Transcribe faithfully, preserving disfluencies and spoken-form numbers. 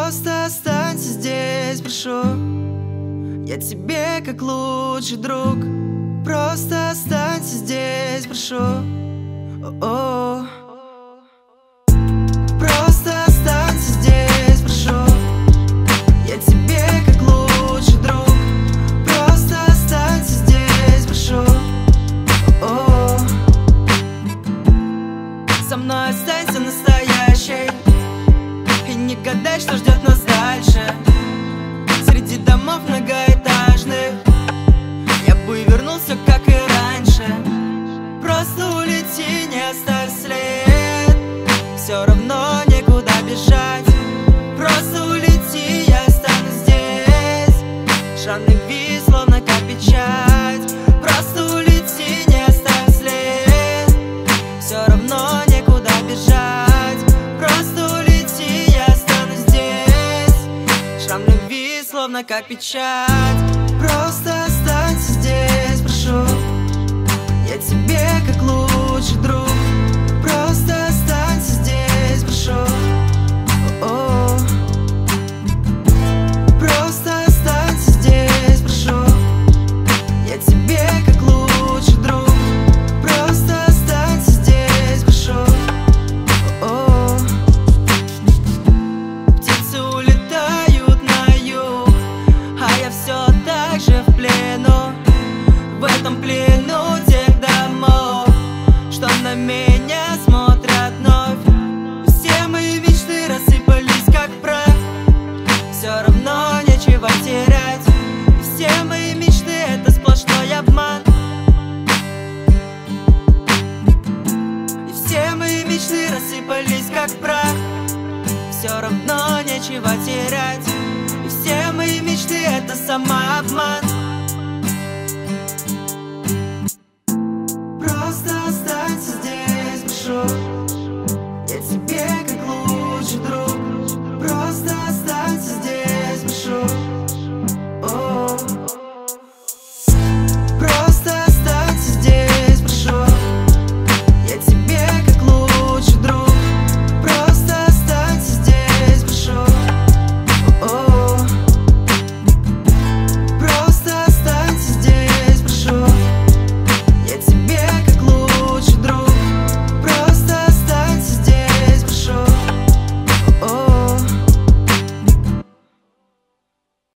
Просто останься здесь, прошу. Я тебе как лучший друг. Просто останься здесь, прошу. О-о. Просто останься здесь, прошу. Я тебе как лучший друг. Просто останься здесь, прошу. О-о. Со мной останься настоящей и не гадай, что ждет нас дальше. Среди домов многоэтажных я бы вернулся, как и раньше. Просто улети, не оставь след. Все равно некуда бежать. Просто улети, я останусь здесь. Шрам любви, словно как печать. Просто улети, не оставь след. Все равно некуда бежать. Просто улети, я останусь здесь. Шрам любви, словно как печать. Просто останься здесь, прошу. Я тебе как лучший друг. Просто останься здесь, прошу. О-о. Просто останься здесь, прошу. Я тебе как лучший друг. Просто останься здесь, прошу. О-о. Птицы улетают на юг, а я все так же в плену. В этом плену тех домов, что на меня смотрят вновь. Все мои мечты рассыпались как прах. Все равно нечего терять. И все мои мечты — это сплошной обман. И все мои мечты рассыпались как прах. Все равно нечего терять. И все мои мечты — это самообман.